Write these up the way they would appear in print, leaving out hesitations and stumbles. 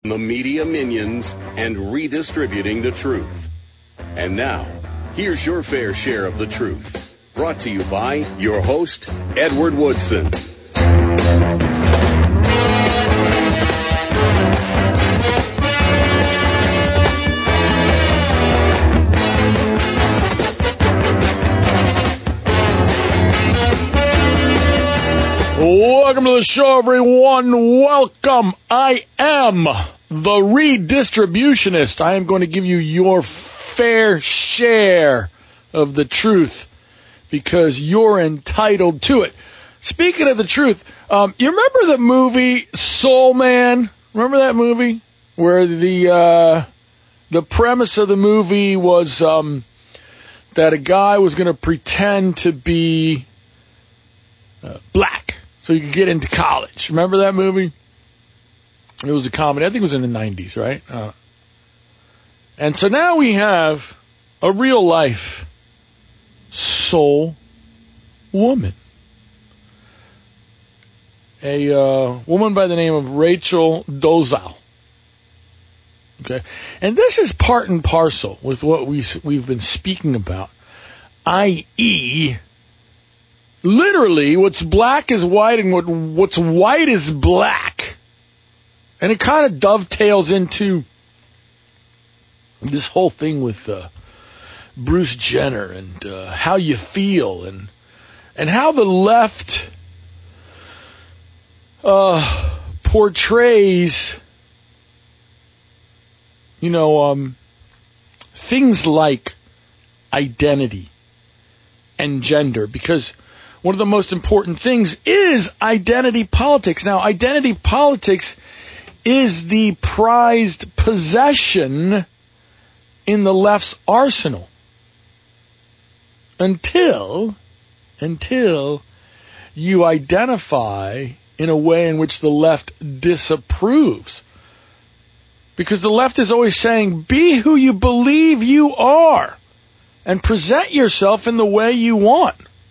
The media minions and redistributing the truth. And now, here's your fair share of the truth. Brought to you by your host, Edward Woodson. Welcome to the show, everyone. Welcome. I am the Redistributionist. I am going to give you your fair share of the truth because you're entitled to it. Speaking of the truth, you remember the movie Soul Man? Remember that movie where the premise of the movie was that a guy was going to pretend to be black so he could get into college. Remember that movie? It was a comedy. I think it was in the 90s, right? And so now we have a real-life soul woman. A woman by the name of Rachel Dolezal. Okay? And this is part and parcel with what we've been speaking about, i.e., literally what's black is white and what's white is black. And it kind of dovetails into this whole thing with Bruce Jenner and how you feel and how the left portrays, things like identity and gender, because one of the most important things is identity politics. Now, identity politics is the prized possession in the left's arsenal until you identify in a way in which the left disapproves. Because the left is always saying, be who you believe you are and present yourself in the way you want.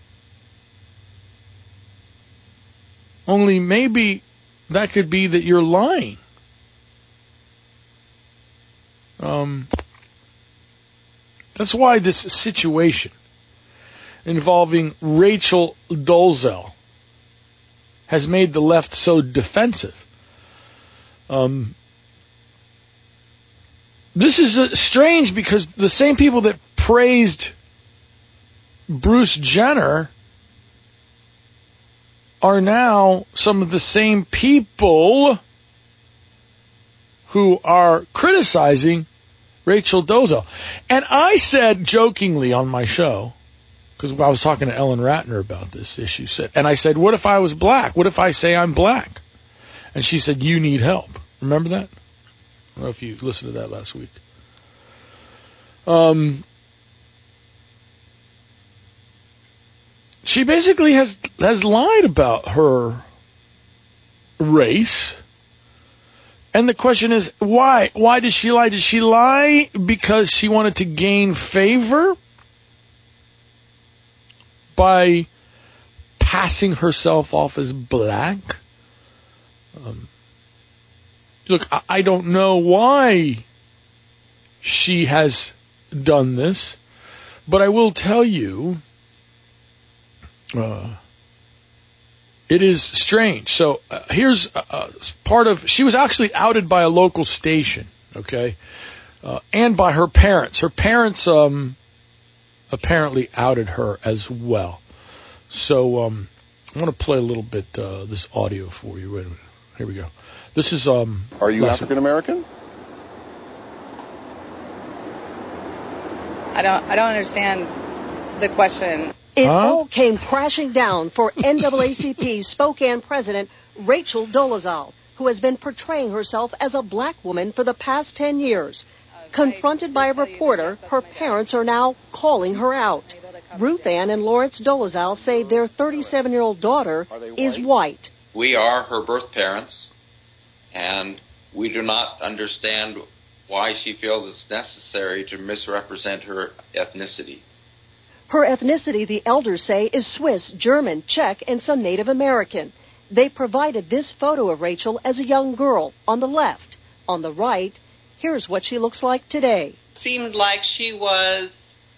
Only maybe that could be that you're lying. That's why this situation involving Rachel Dolezal has made the left so defensive. This is strange because the same people that praised Bruce Jenner are now some of the same people who are criticizing Rachel Dolezal. And I said jokingly on my show, because I was talking to Ellen Ratner about this issue, and I said, what if I was black? What if I say I'm black? And she said, you need help. Remember that? I don't know if you listened to that last week. She basically has lied about her race. And the question is, why? Why did she lie? Did she lie because she wanted to gain favor by passing herself off as black? Look, I don't know why she has done this, but I will tell you, it is strange. So here's part of, she was actually outed by a local station, okay, and by her parents. Her parents apparently outed her as well. So I want to play a little bit this audio for you. Wait a minute. Here we go. This is Are you African American? I don't understand the question. It all came crashing down for NAACP Spokane president Rachel Dolezal, who has been portraying herself as a black woman for the past 10 years. Confronted by a reporter, her parents are now calling her out. Ruth Ann and Lawrence Dolezal say their 37-year-old daughter is white. We are her birth parents, and we do not understand why she feels it's necessary to misrepresent her ethnicity. Her ethnicity, the elders say, is Swiss, German, Czech, and some Native American. They provided this photo of Rachel as a young girl on the left. On the right, here's what she looks like today. Seemed like she was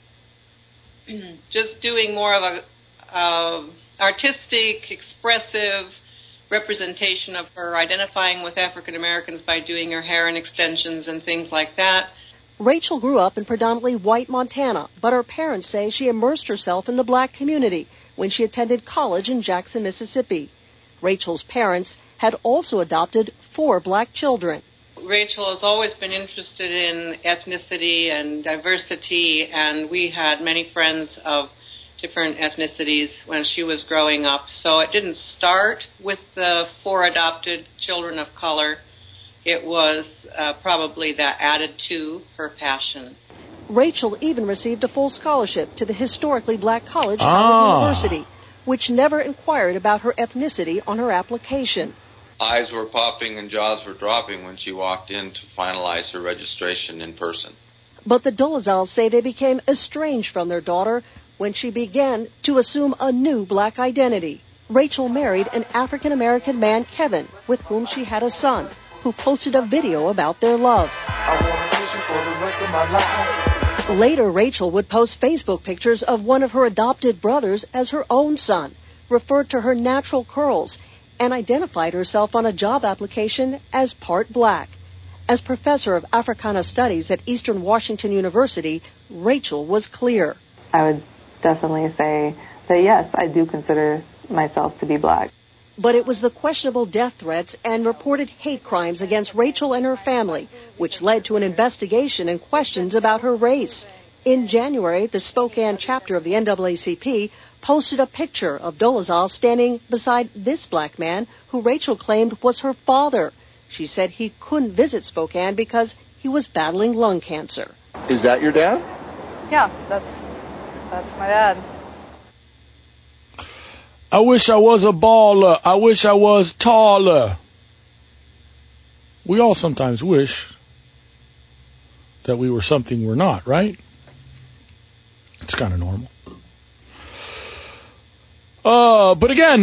just doing more of a artistic, expressive representation of her identifying with African Americans by doing her hair in extensions and things like that. Rachel grew up in predominantly white Montana, but her parents say she immersed herself in the black community when she attended college in Jackson, Mississippi. Rachel's parents had also adopted 4 black children. Rachel has always been interested in ethnicity and diversity, and we had many friends of different ethnicities when she was growing up. So it didn't start with the 4 adopted children of color. It was probably that added to her passion. Rachel even received a full scholarship to the historically black college, Howard University, which never inquired about her ethnicity on her application. Eyes were popping and jaws were dropping when she walked in to finalize her registration in person. But the Dolezals say they became estranged from their daughter when she began to assume a new black identity. Rachel married an African-American man, Kevin, with whom she had a son, who posted a video about their love. Later, Rachel would post Facebook pictures of one of her adopted brothers as her own son, referred to her natural curls, and identified herself on a job application as part black. As professor of Africana Studies at Eastern Washington University, Rachel was clear. I would definitely say that yes, I do consider myself to be black. But it was the questionable death threats and reported hate crimes against Rachel and her family, which led to an investigation and questions about her race. In January, the Spokane chapter of the NAACP posted a picture of Dolezal standing beside this black man who Rachel claimed was her father. She said he couldn't visit Spokane because he was battling lung cancer. Is that your dad? Yeah, that's my dad. I wish I was a baller. I wish I was taller. We all sometimes wish that we were something we're not, right? It's kind of normal. But again,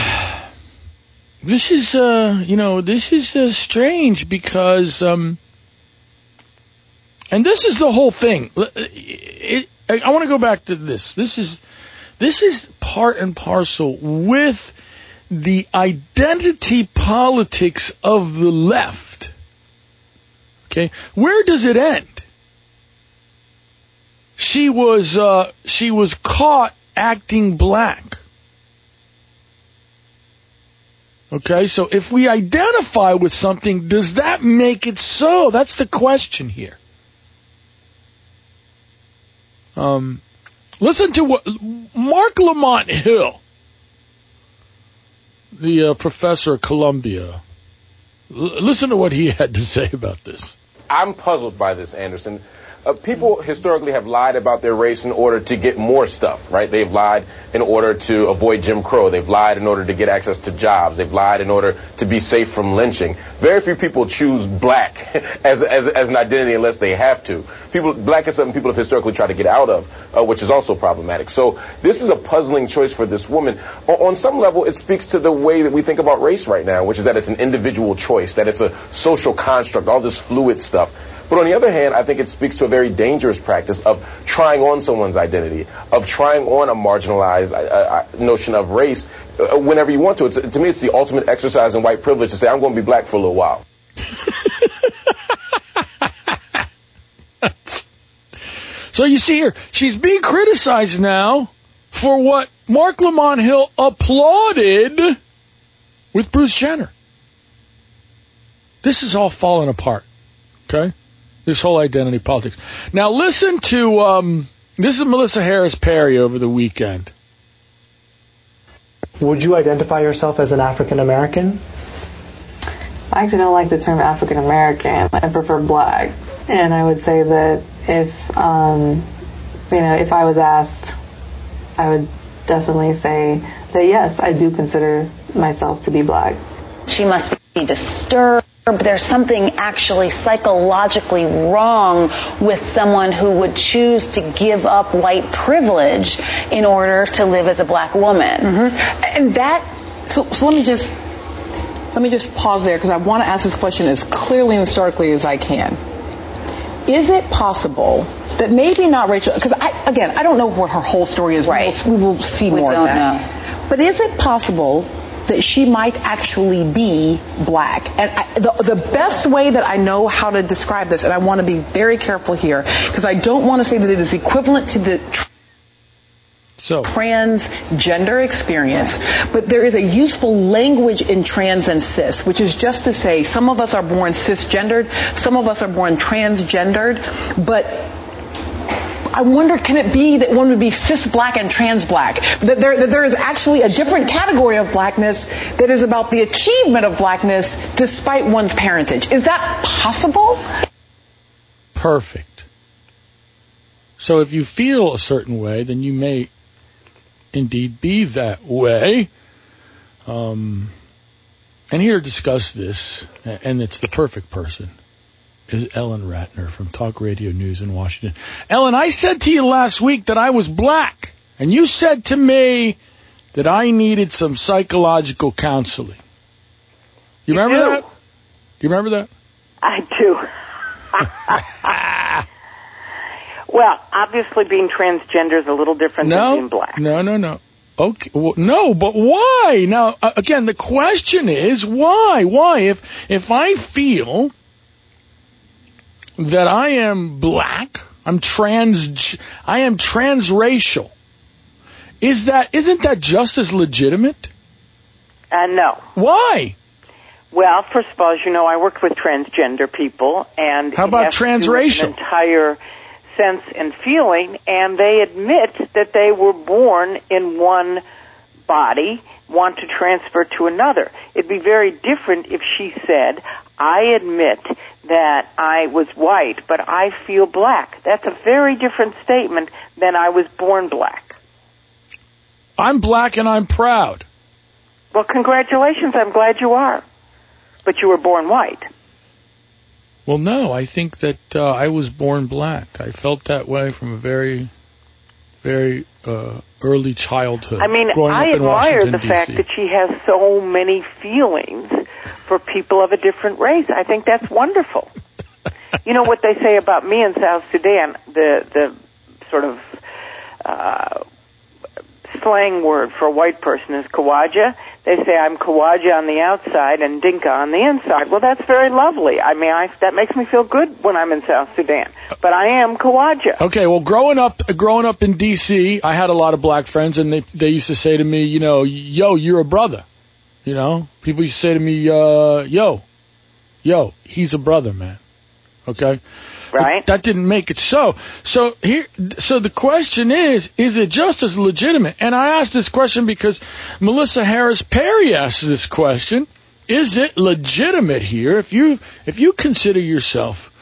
this is, this is strange because, and this is the whole thing. I want to go back to this. This is part and parcel with the identity politics of the left. Okay, where does it end? She was caught acting black. Okay, so if we identify with something, does that make it so? That's the question here. Listen to what Mark Lamont Hill, the professor at Columbia, listen to what he had to say about this. I'm puzzled by this, Anderson. People historically have lied about their race in order to get more stuff, right? They've lied in order to avoid Jim Crow. They've lied in order to get access to jobs. They've lied in order to be safe from lynching. Very few people choose black as an identity unless they have to. Black is something people have historically tried to get out of, which is also problematic. So this is a puzzling choice for this woman. On some level, it speaks to the way that we think about race right now, which is that it's an individual choice, that it's a social construct, all this fluid stuff. But on the other hand, I think it speaks to a very dangerous practice of trying on someone's identity, of trying on a marginalized notion of race whenever you want to. To me, it's the ultimate exercise in white privilege to say, I'm going to be black for a little while. So you see here, she's being criticized now for what Mark Lamont Hill applauded with Bruce Jenner. This is all falling apart, okay? This whole identity politics. Now listen to, this is Melissa Harris Perry over the weekend. Would you identify yourself as an African American? I actually don't like the term African American. I prefer black. And I would say that if I was asked, I would definitely say that yes, I do consider myself to be black. She must be disturbed. There's something actually psychologically wrong with someone who would choose to give up white privilege in order to live as a black woman. Mm-hmm. And that, so let me just let me just pause there because I want to ask this question as clearly and starkly as I can. Is it possible that maybe not Rachel, because I don't know what her whole story is. Right. We will see more of that. Know. But is it possible that she might actually be black? And the best way that I know how to describe this, and I want to be very careful here, because I don't want to say that it is equivalent to the transgender experience, but there is a useful language in trans and cis, which is just to say some of us are born cisgendered, some of us are born transgendered, but I wonder, can it be that one would be cis black and trans black? That there is actually a different category of blackness that is about the achievement of blackness despite one's parentage. Is that possible? Perfect. So if you feel a certain way, then you may indeed be that way. And here to discuss this, and it's the perfect person, is Ellen Ratner from Talk Radio News in Washington. Ellen, I said to you last week that I was black, and you said to me that I needed some psychological counseling. You remember that? You remember that? I do. Well, obviously being transgender is a little different than being black. No. Okay, well, no, but why? Now, again, the question is why? Why? If I feel that I am black, I am transracial, isn't that just as legitimate? No. Why? Well, first of all, as you know, I worked with transgender people, and how about transracial? An entire sense and feeling, and they admit that they were born in one body, want to transfer to another. It'd be very different if she said, I admit that I was white, but I feel black. That's a very different statement than I was born black. I'm black and I'm proud. Well, congratulations. I'm glad you are. But you were born white. Well, no, I think that I was born black. I felt that way from a very, very early childhood. I mean, I admire the fact that she has so many feelings for people of a different race. I think that's wonderful. You know what they say about me in South Sudan, the sort of slang word for a white person is Kawaja. They say I'm Kawaja on the outside and Dinka on the inside. Well, that's very lovely. I mean, that makes me feel good when I'm in South Sudan. But I am Kawaja. Okay, well, growing up in D.C., I had a lot of black friends, and they used to say to me, you know, yo, you're a brother. You know, people used to say to me, yo, he's a brother, man. Okay? Right. But that didn't make it so. So the question is it just as legitimate? And I asked this question because Melissa Harris Perry asked this question. Is it legitimate here if you consider yourself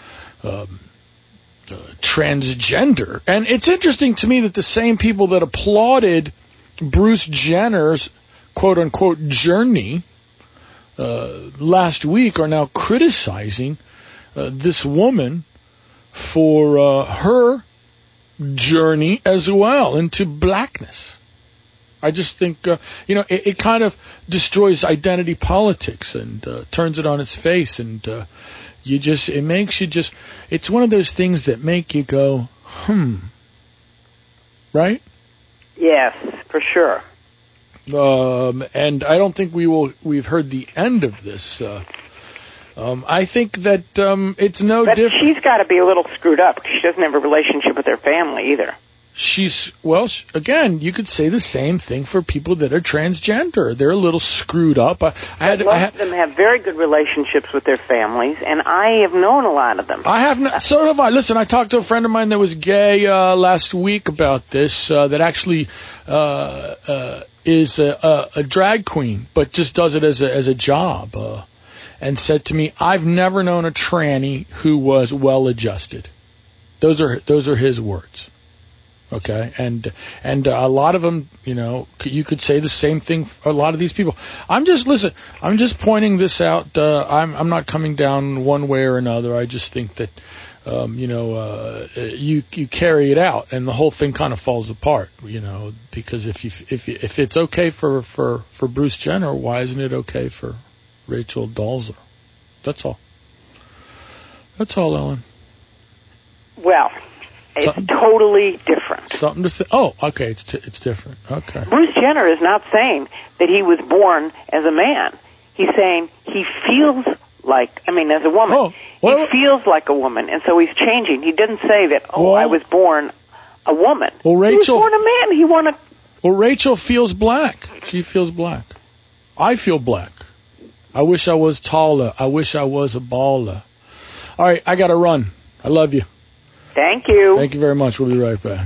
transgender? And it's interesting to me that the same people that applauded Bruce Jenner's quote-unquote journey last week are now criticizing this woman for her journey as well into blackness. I just think, it kind of destroys identity politics and turns it on its face, and it makes you just, it's one of those things that make you go, right? Yes, for sure. And I don't think we've heard the end of this. I think that it's no different. But she's got to be a little screwed up because she doesn't have a relationship with her family either. Again, you could say the same thing for people that are transgender. They're a little screwed up. Most of them have very good relationships with their families, and I have known a lot of them. So have I. Listen, I talked to a friend of mine that was gay last week about this, that actually is a drag queen, but just does it as a job. And said to me, I've never known a tranny who was well-adjusted. Those are his words. Okay? And a lot of them, you could say the same thing for a lot of these people. I'm just pointing this out. I'm not coming down one way or another. I just think that, you carry it out and the whole thing kind of falls apart, because if it's okay for Bruce Jenner, why isn't it okay for Rachel Dolezal. That's all. That's all, Ellen. Well, it's totally different. Something to oh, okay, it's different. Okay. Bruce Jenner is not saying that he was born as a man. He's saying he feels like, as a woman. He feels like a woman, and so he's changing. He didn't say that, I was born a woman. Well, Rachel, he was born a man. He wanted. Well, Rachel feels black. She feels black. I feel black. I wish I was taller. I wish I was a baller. All right, I got to run. I love you. Thank you. Thank you very much. We'll be right back.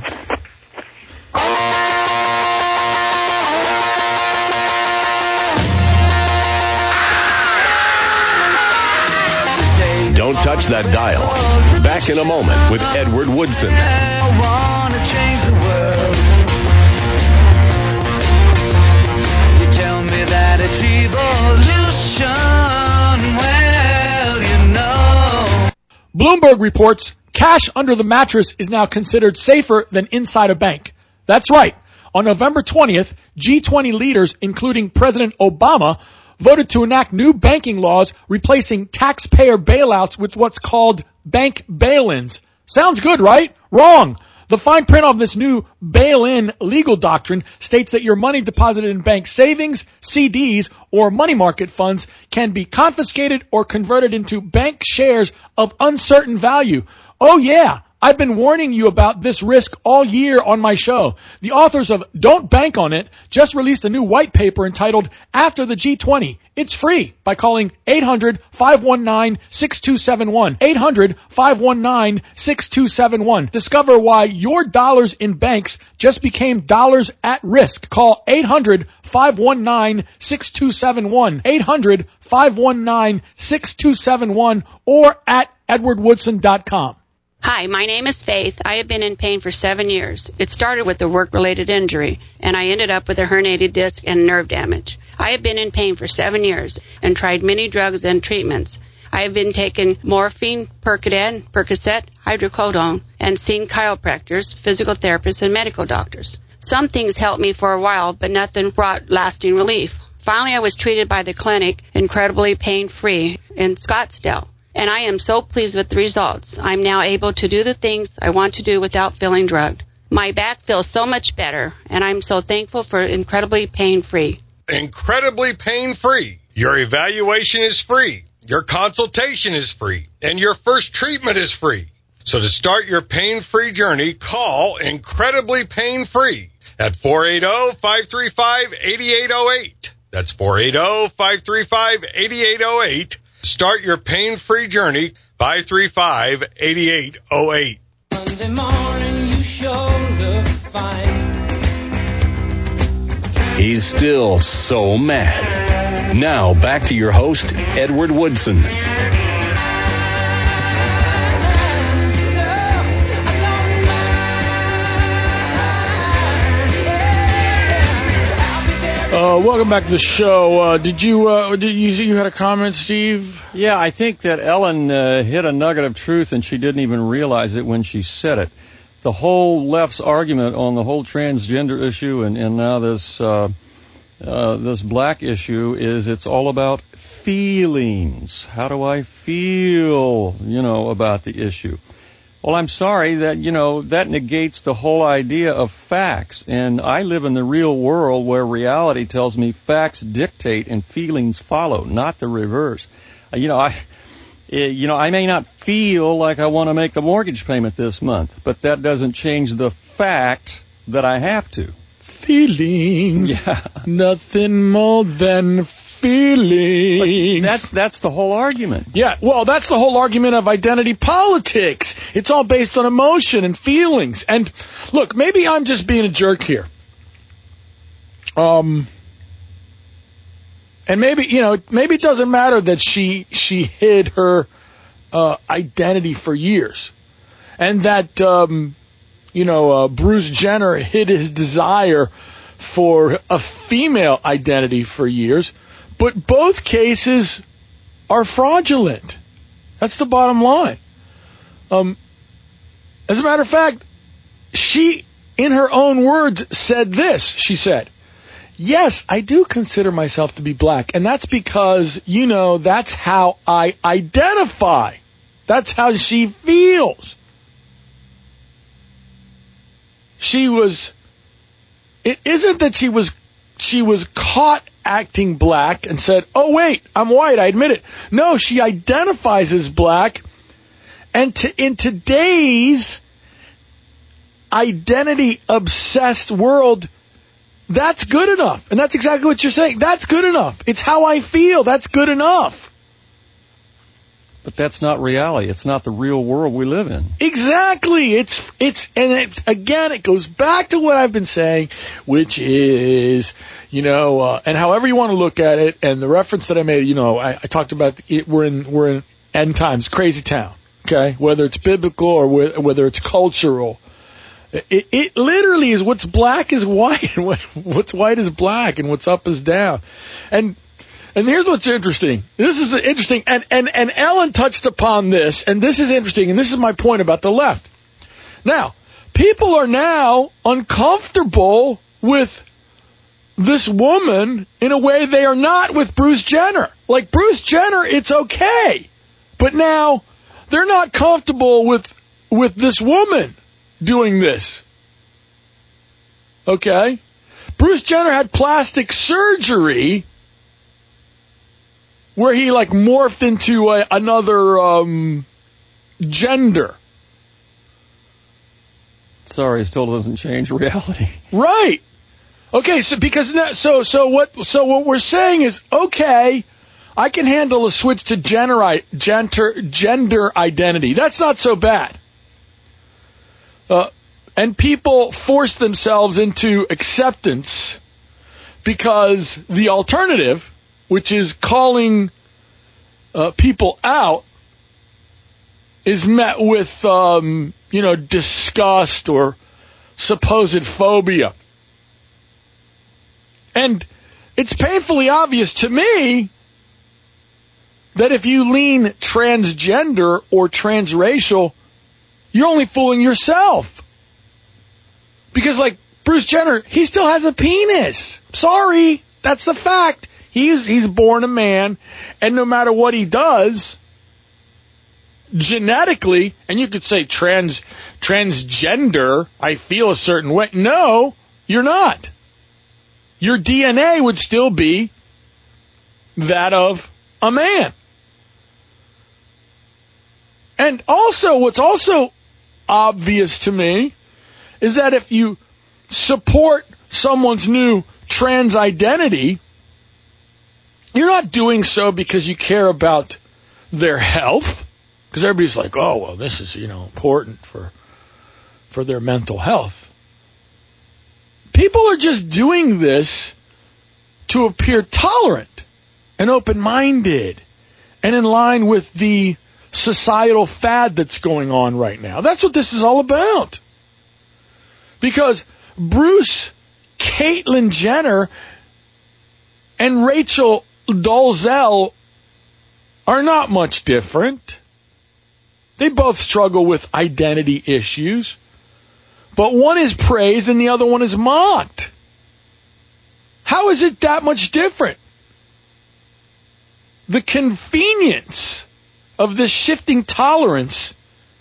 Don't touch that dial. Back in a moment with Edward Woodson. I want to change the world. You tell me that it's evolution. Well, you know. Bloomberg reports cash under the mattress is now considered safer than inside a bank. That's right. On November 20th, G20 leaders, including President Obama, voted to enact new banking laws replacing taxpayer bailouts with what's called bank bail-ins. Sounds good, right? Wrong. The fine print of this new bail-in legal doctrine states that your money deposited in bank savings, CDs, or money market funds can be confiscated or converted into bank shares of uncertain value. Oh yeah, I've been warning you about this risk all year on my show. The authors of Don't Bank on It just released a new white paper entitled After the G20. It's free by calling 800-519-6271. 800-519-6271. Discover why your dollars in banks just became dollars at risk. Call 800-519-6271. 800-519-6271 or at edwardwoodson.com. Hi, my name is Faith. I have been in pain for 7 years. It started with a work-related injury, and I ended up with a herniated disc and nerve damage. I have been in pain for 7 years and tried many drugs and treatments. I have been taking morphine, Percocet, hydrocodone, and seen chiropractors, physical therapists, and medical doctors. Some things helped me for a while, but nothing brought lasting relief. Finally, I was treated by the clinic, incredibly pain-free, in Scottsdale. And I am so pleased with the results. I'm now able to do the things I want to do without feeling drugged. My back feels so much better, and I'm so thankful for Incredibly Pain-Free. Incredibly Pain-Free. Your evaluation is free. Your consultation is free. And your first treatment is free. So to start your pain-free journey, call Incredibly Pain-Free at 480-535-8808. That's 480-535-8808. Start your pain-free journey, 535-8808. Monday morning you sure look fine. He's still so mad. Now back to your host, Edward Woodson. Welcome back to the show. Did you had a comment, Steve? Yeah, I think that Ellen hit a nugget of truth, and she didn't even realize it when she said it. The whole left's argument on the whole transgender issue and now this black issue is it's all about feelings. How do I feel, about the issue? Well, I'm sorry that, that negates the whole idea of facts. And I live in the real world where reality tells me facts dictate and feelings follow, not the reverse. I may not feel like I want to make the mortgage payment this month, but that doesn't change the fact that I have to. Feelings. Yeah. Nothing more than feelings. But that's the whole argument. Yeah, well, that's the whole argument of identity politics. It's all based on emotion and feelings. And look, maybe I'm just being a jerk here. And maybe, maybe it doesn't matter that she hid her identity for years. And that, Bruce Jenner hid his desire for a female identity for years. But both cases are fraudulent. That's the bottom line. As a matter of fact, she, in her own words, said this. She said, yes, I do consider myself to be black. And that's because, that's how I identify. That's how she feels. It isn't that she was caught acting black and said, oh wait, I'm white, I admit it. No, she identifies as black. And in today's identity-obsessed world, that's good enough. And that's exactly what you're saying. That's good enough. It's how I feel. That's good enough. But that's not reality. It's not the real world we live in. Exactly. Again, it goes back to what I've been saying, which is, and however you want to look at it, and the reference that I made, I talked about it, we're in end times, crazy town. Okay, whether it's biblical or whether it's cultural, it literally is what's black is white, and what's white is black, and what's up is down, and here's what's interesting. This is interesting, and Ellen touched upon this, and this is interesting, and this is my point about the left. Now, people are now uncomfortable with this woman in a way they are not with Bruce Jenner. Like Bruce Jenner, it's okay, but now they're not comfortable with this woman doing this. Okay? Bruce Jenner had plastic surgery where he morphed into another gender. Sorry, it still doesn't change reality. Right. Okay, so what we're saying is, okay, I can handle a switch to gender identity. That's not so bad. And people force themselves into acceptance because the alternative, which is calling people out, is met with, disgust or supposed phobia. And it's painfully obvious to me that if you lean transgender or transracial, you're only fooling yourself. Because Bruce Jenner, he still has a penis. Sorry, that's the fact. He's born a man, and no matter what he does, genetically, and you could say transgender, I feel a certain way. No, you're not. Your DNA would still be that of a man. And also, what's also obvious to me is that if you support someone's new trans identity, you're not doing so because you care about their health, because everybody's like, oh, well, this is, important for their mental health. People are just doing this to appear tolerant and open-minded and in line with the societal fad that's going on right now. That's what this is all about. Because Bruce, Caitlyn Jenner, and Rachel Dolezal are not much different. They both struggle with identity issues. But one is praised and the other one is mocked. How is it that much different? The convenience of this shifting tolerance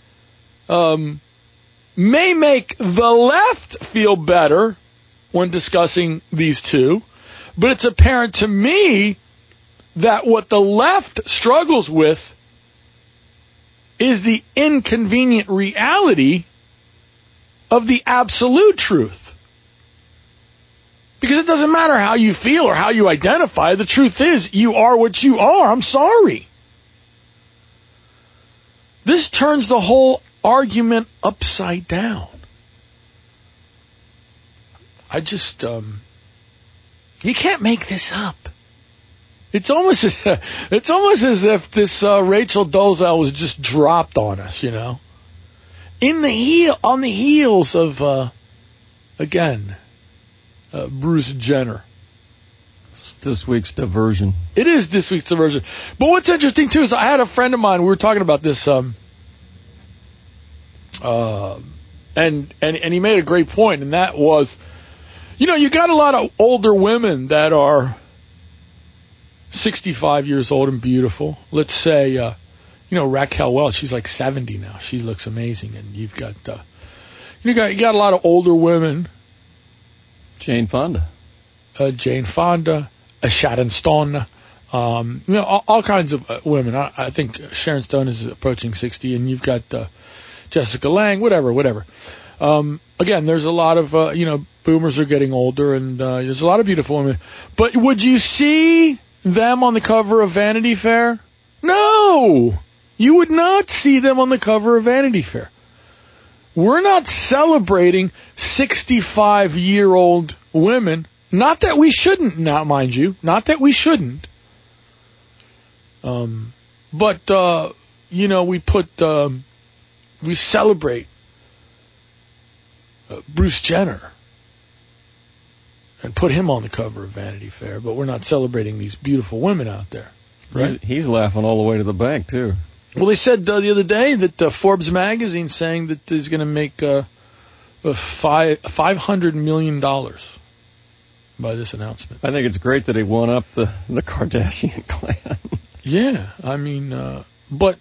may make the left feel better when discussing these two, but it's apparent to me that what the left struggles with is the inconvenient reality of the absolute truth. Because it doesn't matter how you feel or how you identify. The truth is, you are what you are. I'm sorry. This turns the whole argument upside down. I just, you can't make this up. It's almost as if this Rachel Dolezal was just dropped on us, on the heels of, Bruce Jenner. It's this week's diversion. It is this week's diversion. But what's interesting too is I had a friend of mine. We were talking about this, and he made a great point, and that was, You know, you got a lot of older women that are 65 years old and beautiful. Let's say, you know, Raquel Welch, she's like 70 now. She looks amazing. And you've got, you got a lot of older women. Jane Fonda. Sharon Stone. You know, all kinds of women. I think Sharon Stone is approaching 60, and you've got Jessica Lange, whatever. Again, there's a lot of, you know, boomers are getting older, and there's a lot of beautiful women. But would you see them on the cover of Vanity Fair? No! You would not see them on the cover of Vanity Fair. We're not celebrating 65-year-old women. Not that we shouldn't, now, mind you. Not that we shouldn't. But, you know, we celebrate Bruce Jenner and put him on the cover of Vanity Fair, but we're not celebrating these beautiful women out there. Right? He's laughing all the way to the bank, too. Well, they said the other day that Forbes magazine saying that he's going to make $500 million by this announcement. I think it's great that he won up the Kardashian clan. Yeah, I mean, but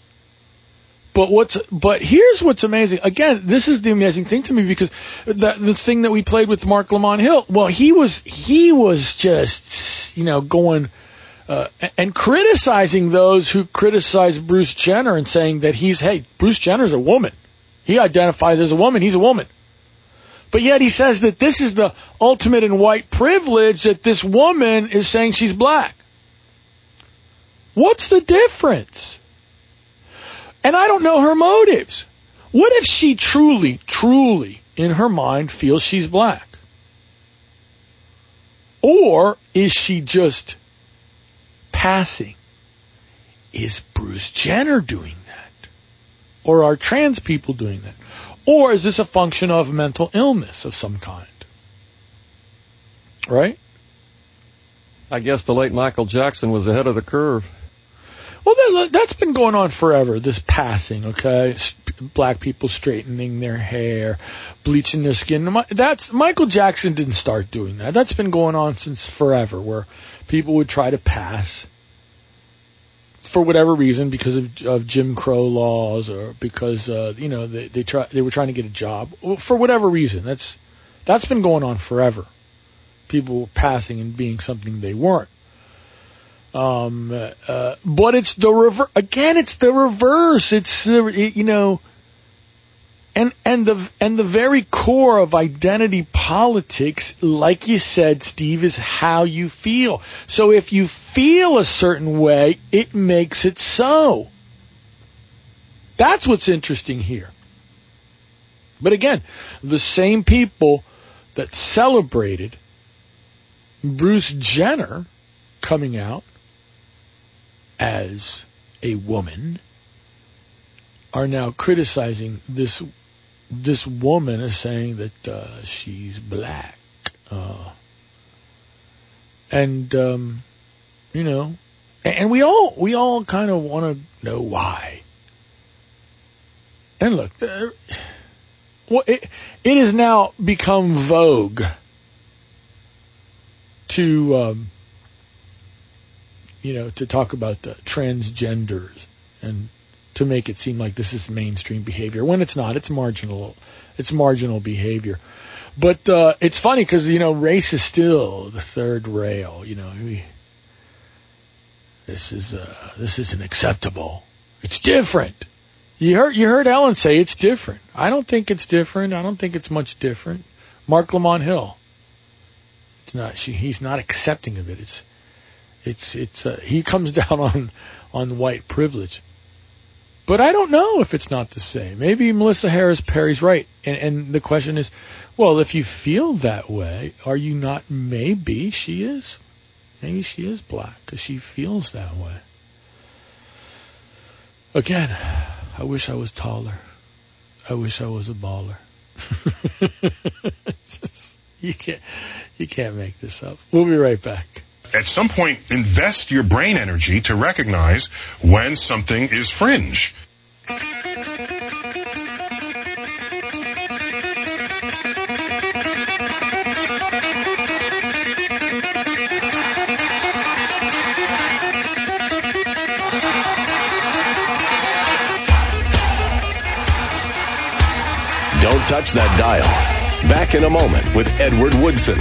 here's what's amazing. Again, this is the amazing thing to me, because the thing that we played with Mark Lamont Hill. Well, he was just, you know, going and criticizing those who criticize Bruce Jenner and saying that Bruce Jenner's a woman. He identifies as a woman. He's a woman. But yet he says that this is the ultimate in white privilege, that this woman is saying she's black. What's the difference? And I don't know her motives. What if she truly, in her mind, feels she's black? Or is she just passing? Is Bruce Jenner doing that? Or are trans people doing that? Or is this a function of mental illness of some kind? Right? I guess the late Michael Jackson was ahead of the curve. Well, that's been going on forever, this passing, okay? Black people straightening their hair, bleaching their skin. Michael Jackson didn't start doing that. That's been going on since forever, where people would try to pass for whatever reason, because of Jim Crow laws, or because you know, they were trying to get a job. For whatever reason, that's been going on forever. People passing and being something they weren't. But it's the reverse. Again, it's the reverse. It's you know, and the very core of identity politics, like you said, Steve, is how you feel. So if you feel a certain way, it makes it so. That's what's interesting here. But again, the same people that celebrated Bruce Jenner coming out as a woman are now criticizing this woman as saying that she's black, and you know, and we all kind of want to know why. And look, it has now become vogue to you know, to talk about the transgenders and to make it seem like this is mainstream behavior, when it's not. It's marginal behavior. But it's funny because, you know, race is still the third rail. You know, this isn't acceptable. It's different. You heard Ellen say it's different. I don't think it's different. I don't think it's much different. Mark Lamont Hill. It's not. He's not accepting of it. He comes down on white privilege. But I don't know if it's not the same. Maybe Melissa Harris Perry's right. And the question is, well, if you feel that way, are you not? Maybe she is. Maybe she is black because she feels that way. Again, I wish I was taller. I wish I was a baller. You can't make this up. We'll be right back. At some point, invest your brain energy to recognize when something is fringe. Don't touch that dial. Back in a moment with Edward Woodson.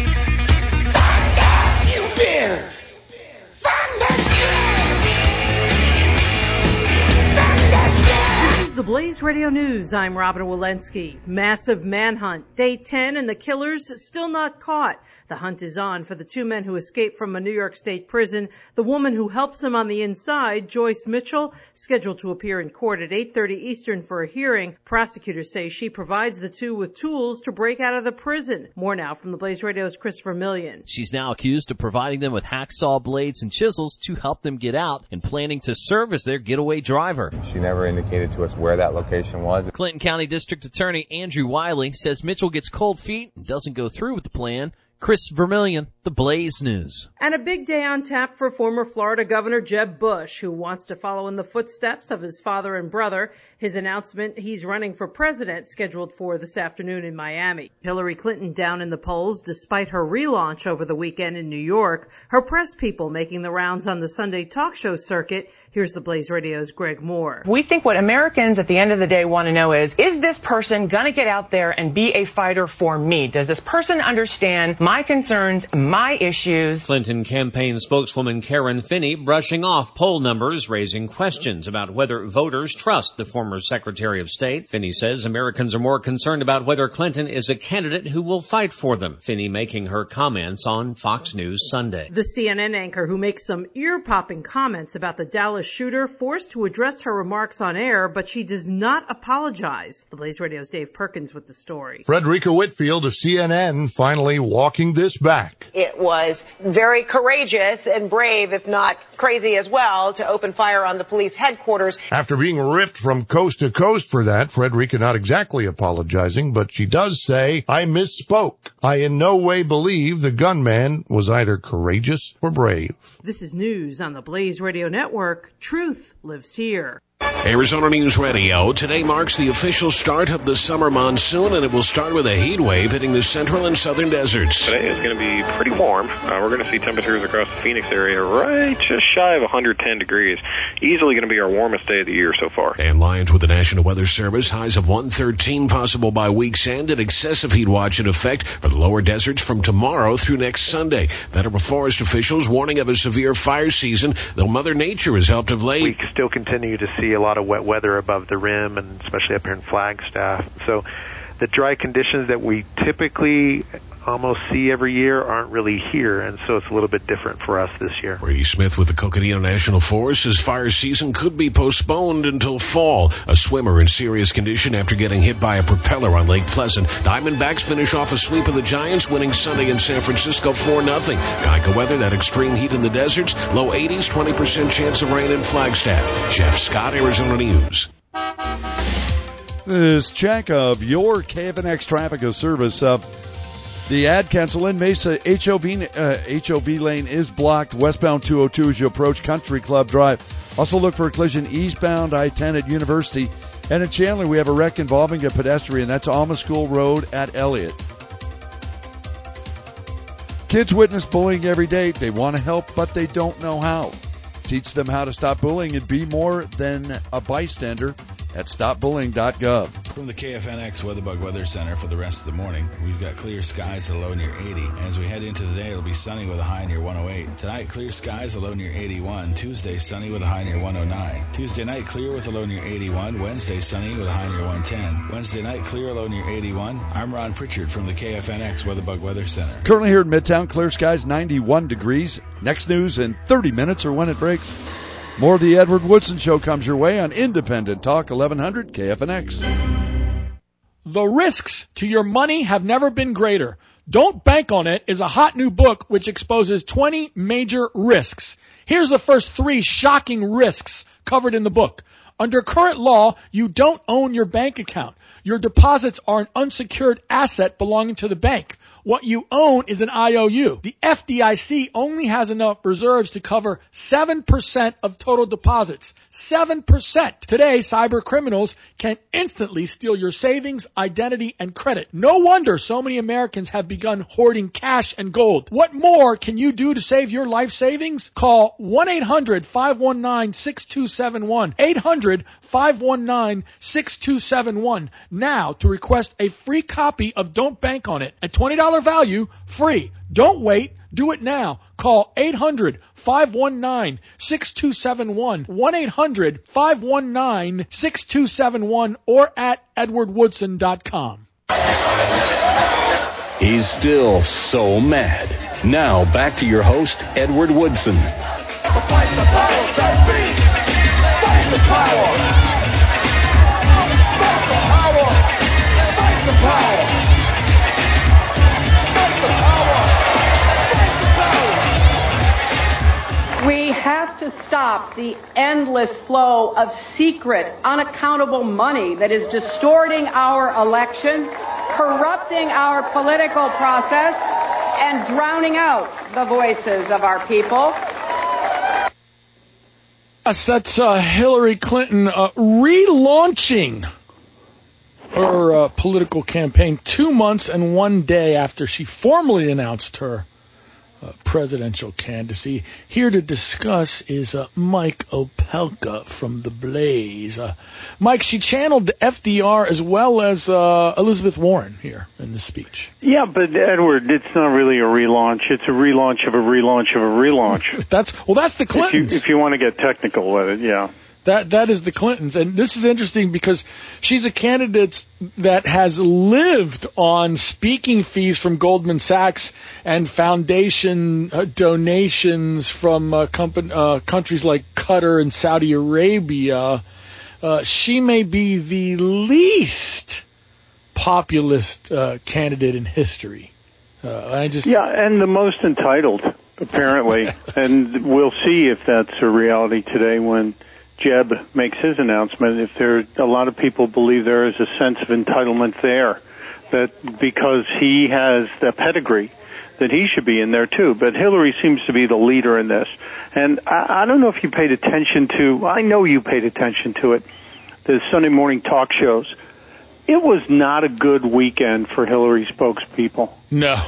The Blaze Radio News. I'm Robin Walensky. Massive manhunt. Day 10 and the killers still not caught. The hunt is on for the two men who escaped from a New York State prison. The woman who helps them on the inside, Joyce Mitchell, scheduled to appear in court at 8:30 Eastern for a hearing. Prosecutors say she provides the two with tools to break out of the prison. More now from the Blaze Radio's Chris Vermillion. She's now accused of providing them with hacksaw blades and chisels to help them get out and planning to serve as their getaway driver. She never indicated to us where that location was. Clinton County District Attorney Andrew Wiley says Mitchell gets cold feet and doesn't go through with the plan. Chris Vermillion, The Blaze News. And a big day on tap for former Florida Governor Jeb Bush, who wants to follow in the footsteps of his father and brother. His announcement he's running for president scheduled for this afternoon in Miami. Hillary Clinton down in the polls despite her relaunch over the weekend in New York. Her press people making the rounds on the Sunday talk show circuit. Here's the Blaze Radio's Greg Moore. We think what Americans at the end of the day want to know is this person going to get out there and be a fighter for me? Does this person understand my concerns, my issues? Clinton campaign spokeswoman Karen Finney brushing off poll numbers, raising questions about whether voters trust the former Secretary of State. Finney says Americans are more concerned about whether Clinton is a candidate who will fight for them. Finney making her comments on Fox News Sunday. The CNN anchor who makes some ear-popping comments about the Dallas shooter forced to address her remarks on air, but she does not apologize. The Blaze Radio's Dave Perkins with the story. Frederica Whitfield of CNN finally walking this back. It was very courageous and brave, if not crazy as well, to open fire on the police headquarters. After being ripped from coast to coast for that, Frederica not exactly apologizing, but she does say, I misspoke. I in no way believe the gunman was either courageous or brave. This is news on the Blaze Radio Network. Truth lives here. Arizona News Radio. Today marks the official start of the summer monsoon, and it will start with a heat wave hitting the central and southern deserts. Today is going to be pretty warm. We're going to see temperatures across the Phoenix area right just shy of 110 degrees. Easily going to be our warmest day of the year so far. And Lions with the National Weather Service. Highs of 113 possible by week's end. An excessive heat watch in effect for the lower deserts from tomorrow through next Sunday. Federal forest officials warning of a severe fire season, though Mother Nature has helped of late. We still continue to see a lot of wet weather above the rim, and especially up here in Flagstaff. So the dry conditions that we typically almost see every year aren't really here, and so it's a little bit different for us this year. Brady Smith with the Coconino National Forest says fire season could be postponed until fall. A swimmer in serious condition after getting hit by a propeller on Lake Pleasant. Diamondbacks finish off a sweep of the Giants, winning Sunday in San Francisco 4-0. Geico weather, that extreme heat in the deserts, low 80s, 20% chance of rain in Flagstaff. Jeff Scott, Arizona News. This check of your KFNX traffic service. The ad cancel in Mesa HOV lane is blocked westbound 202 as you approach Country Club Drive. Also look for a collision eastbound I-10 at University. And in Chandler, we have a wreck involving a pedestrian. That's Alma School Road at Elliott. Kids witness bullying every day. They want to help, but they don't know how. Teach them how to stop bullying and be more than a bystander at stopbullying.gov. From the KFNX WeatherBug Weather Center for the rest of the morning, we've got clear skies at a low near 80. As we head into the day, it'll be sunny with a high near 108. Tonight, clear skies, a low near 81. Tuesday, sunny with a high near 109. Tuesday night, clear with a low near 81. Wednesday, sunny with a high near 110. Wednesday night, clear, low near 81. I'm Ron Pritchard from the KFNX WeatherBug Weather Center. Currently here in Midtown, clear skies, 91 degrees. Next news in 30 minutes or when it breaks. More of the Edward Woodson Show comes your way on Independent Talk 1100 KFNX. The risks to your money have never been greater. Don't Bank on It is a hot new book which exposes 20 major risks. Here's the first 3 shocking risks covered in the book. Under current law, you don't own your bank account. Your deposits are an unsecured asset belonging to the bank. what you own is an IOU. The FDIC only has enough reserves to cover 7% of total deposits. 7%. Today, cyber criminals can instantly steal your savings, identity, and credit. No wonder so many Americans have begun hoarding cash and gold. What more can you do to save your life savings? Call 1-800-519-6271. 800-519-6271 now to request a free copy of Don't Bank on It. A $20 value, free. Don't wait. Do it now. Call 800-519-6271. 1-800-519-6271 or at edwardwoodson.com. He's still so mad. Now back to your host, Edward Woodson. Fight the powers that be. Fight the power. Fight the power. Fight the power. Fight the power. We have to stop the endless flow of secret, unaccountable money that is distorting our elections, corrupting our political process, and drowning out the voices of our people. Yes, that's Hillary Clinton relaunching her political campaign 2 months and 1 day after she formally announced her presidential candidacy. Here to discuss is Mike Opelka from The Blaze. Mike, she channeled FDR as well as Elizabeth Warren here in the speech. Yeah, but Edward, it's not really a relaunch. It's a relaunch of a relaunch of a relaunch. That's the Clintons. If you want to get technical with it, yeah. That is the Clintons. And this is interesting because she's a candidate that has lived on speaking fees from Goldman Sachs and foundation donations from countries like Qatar and Saudi Arabia. She may be the least populist candidate in history. And the most entitled, apparently. And we'll see if that's a reality today when Jeb makes his announcement. If a lot of people believe there is a sense of entitlement there, that because he has the pedigree, that he should be in there too. But Hillary seems to be the leader in this. And I don't know if you paid attention to, I know you paid attention to it, the Sunday morning talk shows. It was not a good weekend for Hillary spokespeople. No.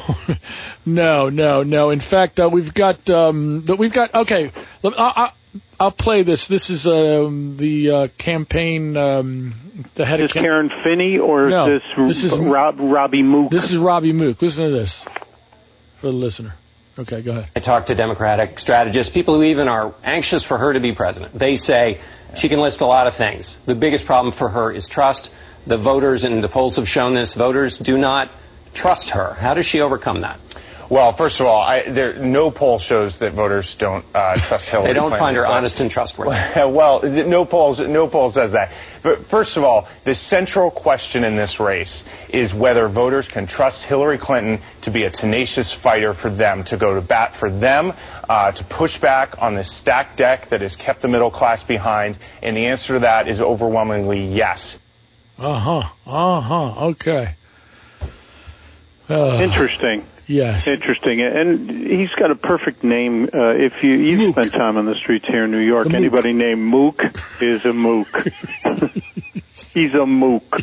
In fact, we've got, okay, I'll play this. This is the campaign, the head of campaign. Karen Finney or is this Robbie Mook? This is Robbie Mook. Listen to this for the listener. Okay, go ahead. I talked to Democratic strategists, people who even are anxious for her to be president. They say she can list a lot of things. The biggest problem for her is trust. The voters, and the polls have shown this, voters do not trust her. How does she overcome that? Well, first of all, no poll shows that voters don't trust Hillary. They don't Clinton, find her honest and trustworthy. Well, no poll says that. But first of all, the central question in this race is whether voters can trust Hillary Clinton to be a tenacious fighter for them, to go to bat for them, to push back on the stacked deck that has kept the middle class behind. And the answer to that is overwhelmingly yes. Okay. Interesting. Yes. Interesting. And he's got a perfect name. If you've spent time on the streets here in New York, anybody named Mook is a mook. He's a mook.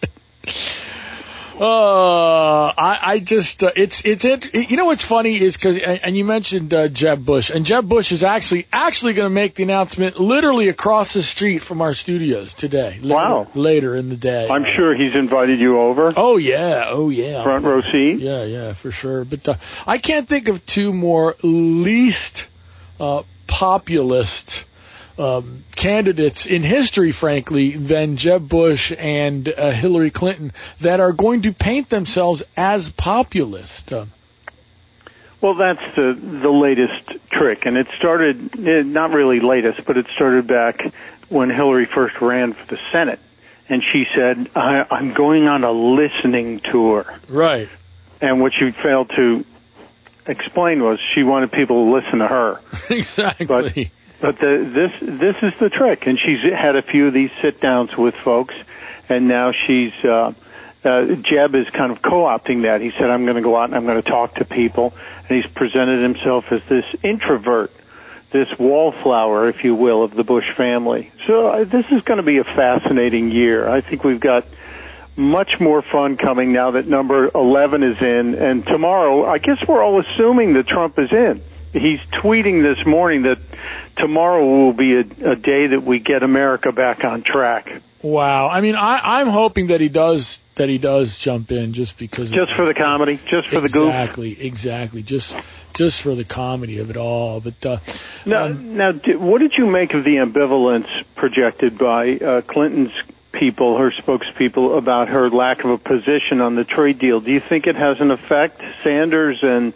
You know what's funny is and you mentioned Jeb Bush, and Jeb Bush is actually going to make the announcement literally across the street from our studios today. Later in the day. I'm sure he's invited you over. Oh yeah. Front row seat. Yeah, for sure. But I can't think of two more least populist candidates in history, frankly, than Jeb Bush and Hillary Clinton that are going to paint themselves as populist. Well, that's the latest trick, and it started, not really latest, but it started back when Hillary first ran for the Senate, and she said, I'm going on a listening tour. Right. And what she failed to explain was she wanted people to listen to her. Exactly. But this is the trick, and she's had a few of these sit-downs with folks, and now she's Jeb is kind of co-opting that. He said, I'm going to go out and I'm going to talk to people. And he's presented himself as this introvert, this wallflower, if you will, of the Bush family. So this is going to be a fascinating year. I think we've got much more fun coming now that number 11 is in. And tomorrow, I guess we're all assuming that Trump is in. He's tweeting this morning that tomorrow will be a day that we get America back on track. Wow. I mean, I'm hoping that he does jump in just because. Just for the comedy? Just for the goof? Exactly. Just for the comedy of it all. But now, what did you make of the ambivalence projected by Clinton's people, her spokespeople, about her lack of a position on the trade deal? Do you think it has an effect? Sanders and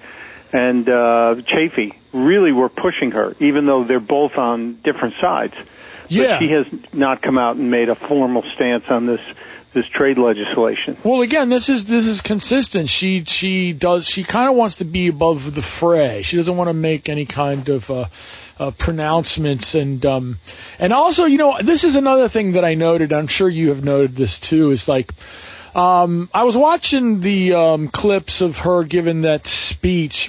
Chafee really were pushing her, even though they're both on different sides. Yeah. But she has not come out and made a formal stance on this trade legislation. Well, again, this is consistent. She kind of wants to be above the fray. She doesn't want to make any kind of pronouncements, and also, this is another thing that I noted. I'm sure you have noted this too. Is like, I was watching the clips of her giving that speech,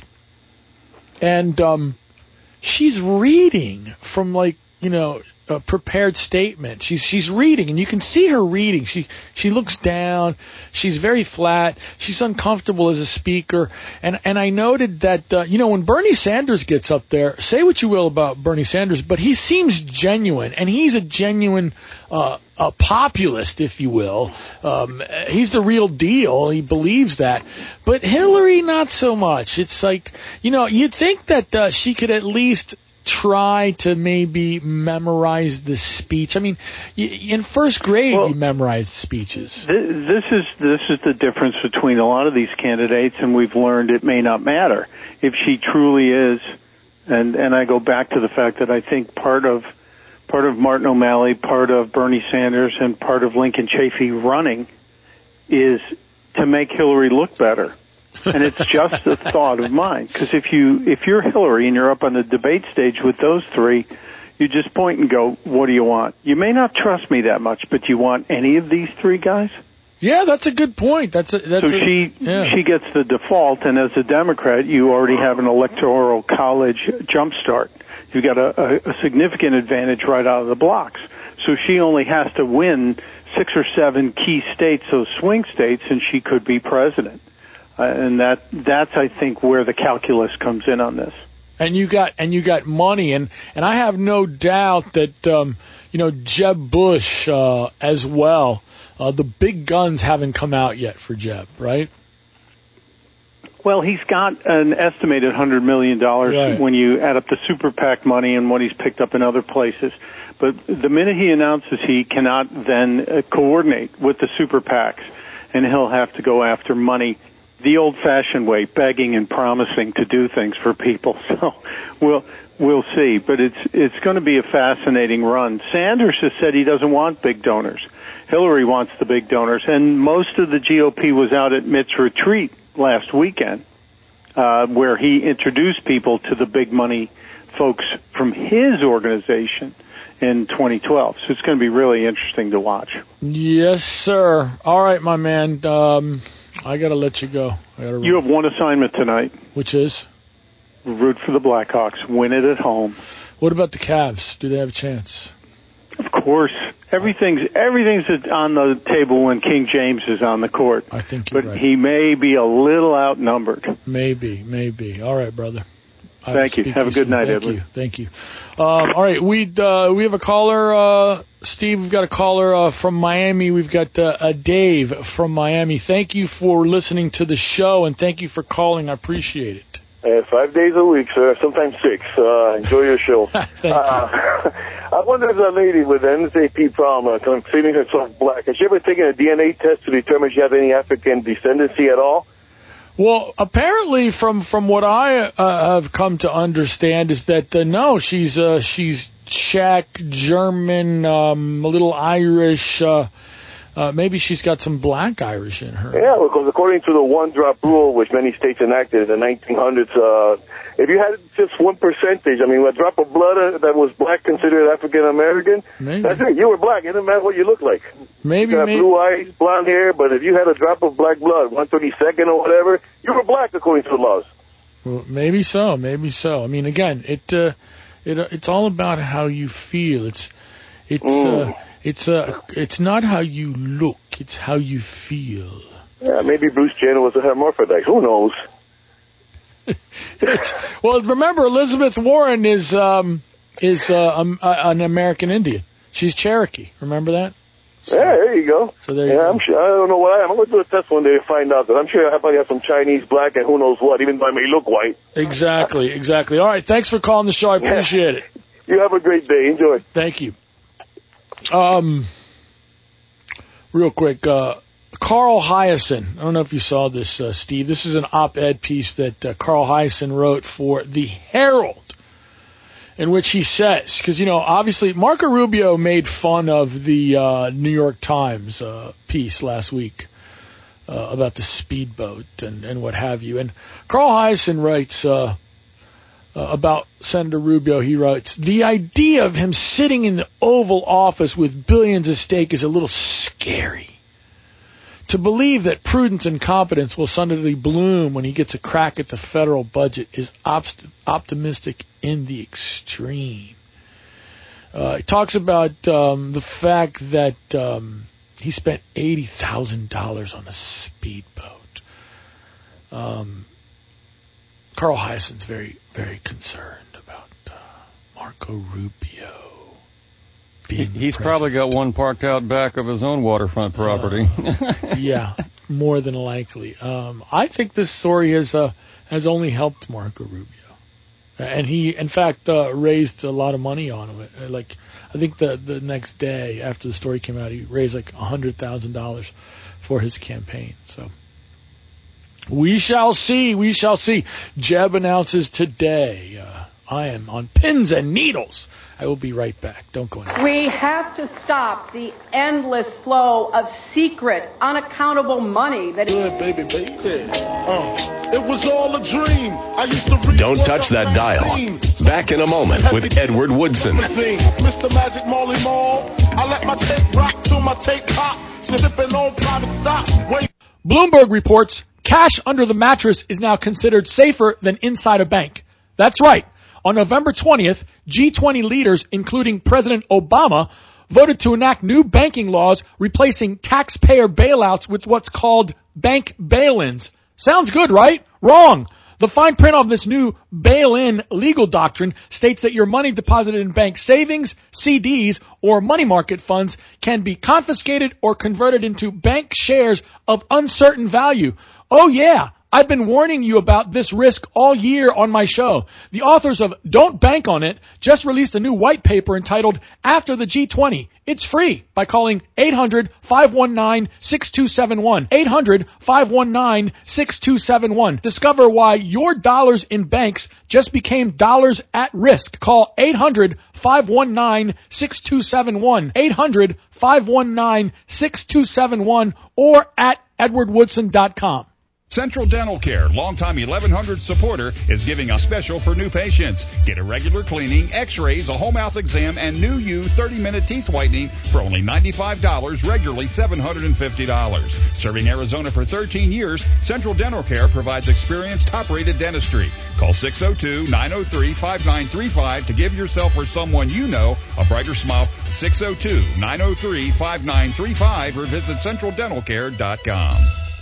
and she's reading from a prepared statement. She's reading, and you can see her reading. She looks down. She's very flat. She's uncomfortable as a speaker. And I noted that when Bernie Sanders gets up there, say what you will about Bernie Sanders, but he seems genuine, and he's a genuine a populist, if you will. He's the real deal. He believes that. But Hillary, not so much. It's like, you'd think that she could at least try to maybe memorize the speech. I mean, in first grade, you memorize speeches. This is the difference between a lot of these candidates, and we've learned it may not matter if she truly is. And I go back to the fact that I think part of Martin O'Malley, part of Bernie Sanders, and part of Lincoln Chafee running is to make Hillary look better. And it's just a thought of mine. Because if you're Hillary and you're up on the debate stage with those three, you just point and go, what do you want? You may not trust me that much, but you want any of these three guys? Yeah, that's a good point. She gets the default, and as a Democrat, you already have an electoral college jumpstart. You've got a significant advantage right out of the blocks. So she only has to win 6 or 7 key states, those swing states, and she could be president. And that's I think where the calculus comes in on this. And you got money, and I have no doubt that Jeb Bush as well. The big guns haven't come out yet for Jeb, right? Well, he's got an estimated $100 million when you add up the super PAC money and what he's picked up in other places. But the minute he announces he cannot then coordinate with the super PACs, and he'll have to go after money the old-fashioned way, begging and promising to do things for people. So we'll see. But it's going to be a fascinating run. Sanders has said he doesn't want big donors. Hillary wants the big donors. And most of the GOP was out at Mitt's retreat last weekend, where he introduced people to the big money folks from his organization in 2012. So it's going to be really interesting to watch. Yes, sir. All right, my man. I got to let you go. You have one assignment tonight. Which is? Root for the Blackhawks. Win it at home. What about the Cavs? Do they have a chance? Of course. Everything's on the table when King James is on the court. I think you're right. But he may be a little outnumbered. Maybe. All right, brother. Thank you. Have a good night, Edward. Thank you. All right, we have a caller, Steve. We've got a caller from Miami. We've got Dave from Miami. Thank you for listening to the show, and thank you for calling. I appreciate it. 5 days a week, sir. Sometimes 6. Enjoy your show. Thank you. I wonder if that lady with the NSAP problem, considering herself black, has she ever taken a DNA test to determine if she has any African descendancy at all? Well, apparently, from what I have come to understand, is that no, she's Czech, German, a little Irish, maybe she's got some black Irish in her. Yeah, because according to the one-drop rule, which many states enacted in the 1900s, if you had just 1%, I mean, a drop of blood that was black considered African-American, that's it. You were black. It didn't matter what you looked like. Maybe you got blue eyes, blonde hair, but if you had a drop of black blood, 1/32 or whatever, you were black according to the laws. Well, maybe so. I mean, again, it's all about how you feel. It's not how you look. It's how you feel. Yeah, maybe Bruce Jenner was a hermaphrodite. Who knows? Well, remember, Elizabeth Warren is an American Indian. She's Cherokee. Remember that? So, yeah, there you go. So there you go. I'm sure. I don't know what I'm going to do a test one day to find out. Because I'm sure I probably have some Chinese, black, and who knows what, even though I may look white. Exactly. All right, thanks for calling the show. I appreciate it. You have a great day. Enjoy. Thank you. Real quick, Carl Hiaasen. I don't know if you saw this, Steve. This is an op-ed piece that Carl Hiaasen wrote for The Herald, in which he says, because, obviously Marco Rubio made fun of the New York Times piece last week about the speedboat and what have you. And Carl Hiaasen writes about Senator Rubio. He writes, the idea of him sitting in the Oval Office with billions at stake is a little scary. To believe that prudence and competence will suddenly bloom when he gets a crack at the federal budget is optimistic in the extreme. He talks about the fact that he spent $80,000 on a speedboat. Carl Hiaasen's very, very concerned about Marco Rubio. He's probably got one parked out back of his own waterfront property. Yeah, more than likely. I think this story has only helped Marco Rubio, and he, in fact, raised a lot of money on him. I think the next day after the story came out, he raised like $100,000 for his campaign. So we shall see. Jeb announces today. I am on pins and needles. I will be right back. Don't go anywhere. We have to stop the endless flow of secret, unaccountable money that is... Good, baby. It was all a dream. I used to read. Don't touch that dial. Back in a moment with Edward Woodson. Mr. Magic Molly Mall. I let my tape rock till my tape pop. Snipping on private stock. Wait. Bloomberg reports cash under the mattress is now considered safer than inside a bank. That's right. On November 20th, G20 leaders, including President Obama, voted to enact new banking laws replacing taxpayer bailouts with what's called bank bail-ins. Sounds good, right? Wrong. The fine print of this new bail-in legal doctrine states that your money deposited in bank savings, CDs, or money market funds can be confiscated or converted into bank shares of uncertain value. Oh yeah. I've been warning you about this risk all year on my show. The authors of Don't Bank on It just released a new white paper entitled After the G20. It's free by calling 800-519-6271. 800-519-6271. Discover why your dollars in banks just became dollars at risk. Call 800-519-6271. 800-519-6271 or at edwardwoodson.com. Central Dental Care, longtime 1100 supporter, is giving a special for new patients. Get a regular cleaning, x-rays, a whole mouth exam, and new 30-minute teeth whitening for only $95, regularly $750. Serving Arizona for 13 years, Central Dental Care provides experienced, top-rated dentistry. Call 602-903-5935 to give yourself or someone you know a brighter smile. 602-903-5935 or visit centraldentalcare.com.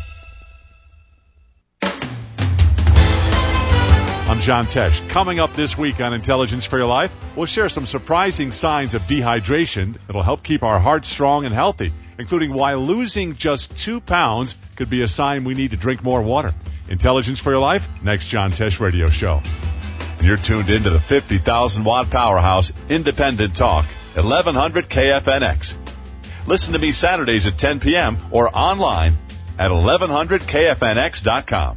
I'm John Tesh. Coming up this week on Intelligence for Your Life, we'll share some surprising signs of dehydration that'll help keep our hearts strong and healthy, including why losing just 2 pounds could be a sign we need to drink more water. Intelligence for Your Life, next John Tesh Radio Show. And you're tuned into the 50,000-watt powerhouse, Independent Talk, 1100 KFNX. Listen to me Saturdays at 10 p.m. or online at 1100kfnx.com.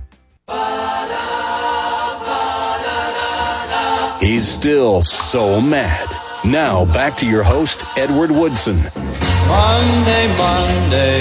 He's still so mad. Now, back to your host, Edward Woodson. Monday,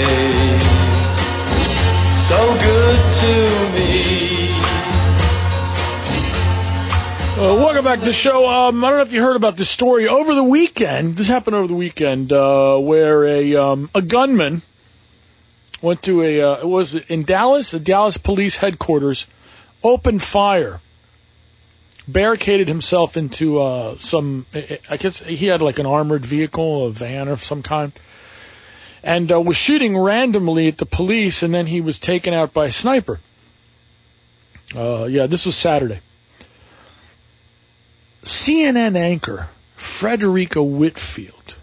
Welcome back to the show. I don't know if you heard about this story over the weekend. This happened over the weekend, where a gunman went to it was in Dallas, a Dallas police headquarters, opened fire, barricaded himself into I guess he had like an armored vehicle, a van of some kind, and was shooting randomly at the police, and then he was taken out by a sniper. This was Saturday. CNN anchor Frederica Whitfield.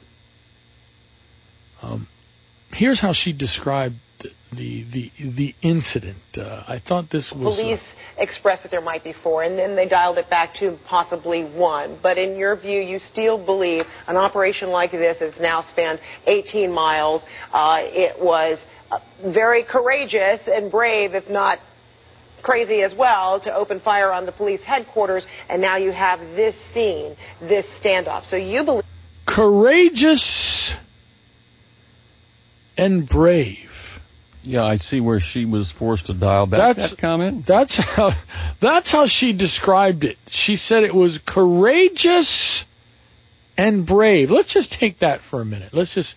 Here's how she described the incident. I thought this was... Police expressed that there might be 4, and then they dialed it back to possibly 1. But in your view, you still believe an operation like this has now spanned 18 miles. It was very courageous and brave, if not crazy as well, to open fire on the police headquarters, and now you have this scene, this standoff. So you believe... Courageous and brave. Yeah, I see where she was forced to dial back that comment. That's how she described it. She said it was courageous and brave. Let's just take that for a minute. Let's just...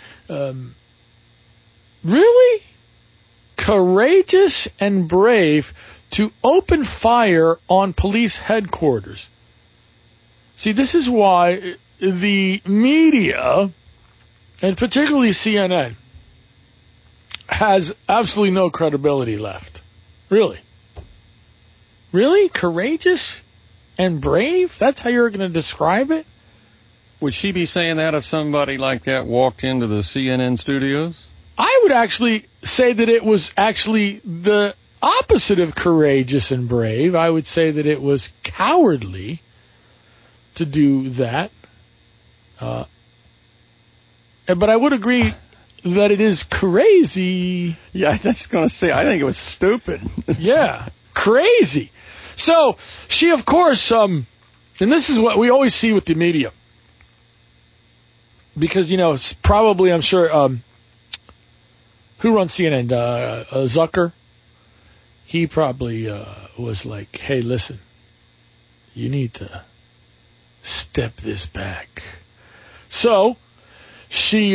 really? Courageous and brave to open fire on police headquarters. See, this is why the media, and particularly CNN, has absolutely no credibility left. Really? Really? Courageous and brave? That's how you're going to describe it? Would she be saying that if somebody like that walked into the CNN studios? I would actually say that it was actually the opposite of courageous and brave. I would say that it was cowardly to do that. But I would agree that it is crazy. Yeah, that's going to say, I think it was stupid. Yeah, crazy. So, she, of course, and this is what we always see with the media. Because, it's probably, I'm sure, who runs CNN? Zucker? He probably was like, hey, listen, you need to step this back. So, she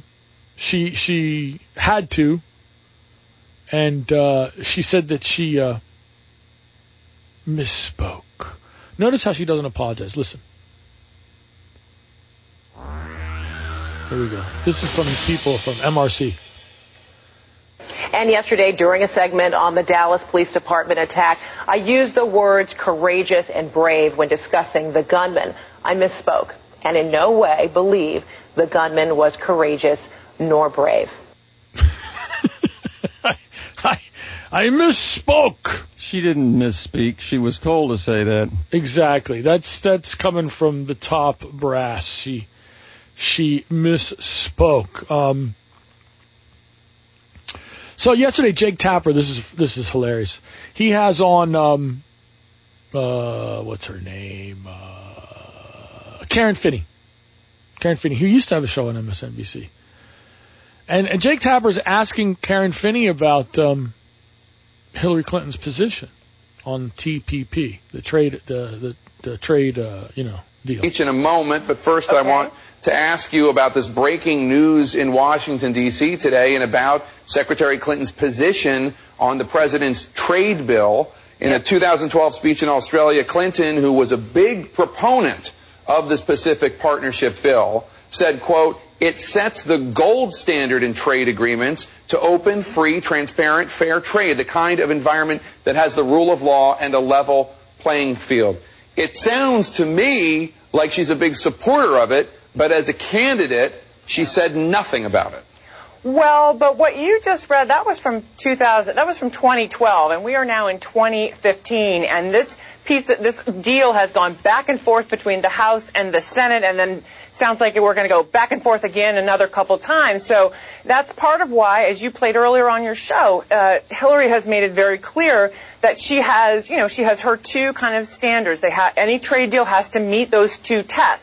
had to, and she said that she misspoke. Notice how she doesn't apologize. Listen. Here we go. This is from people from MRC. And yesterday, during a segment on the Dallas Police Department attack, I used the words courageous and brave when discussing the gunman. I misspoke and in no way believe the gunman was courageous nor brave. I misspoke. She didn't misspeak. She was told to say that. Exactly. That's coming from the top brass. She misspoke. So yesterday, Jake Tapper, this is hilarious. He has on what's her name? Karen Finney. Karen Finney, who used to have a show on MSNBC. And Jake Tapper's asking Karen Finney about Hillary Clinton's position on TPP, the trade deal. In a moment, but first I want to ask you about this breaking news in Washington, D.C. today and about Secretary Clinton's position on the president's trade bill. In a 2012 speech in Australia, Clinton, who was a big proponent of this Pacific Partnership bill, said, quote, it sets the gold standard in trade agreements to open, free, transparent, fair trade, the kind of environment that has the rule of law and a level playing field. It sounds to me like she's a big supporter of it, but as a candidate, she said nothing about it. Well, but what you just read, that was from 2012, and we are now in 2015, and this deal has gone back and forth between the House and the Senate, and then sounds like we're going to go back and forth again another couple times. So that's part of why, as you played earlier on your show, Hillary has made it very clear that she has her two kind of standards. Any trade deal has to meet those two tests.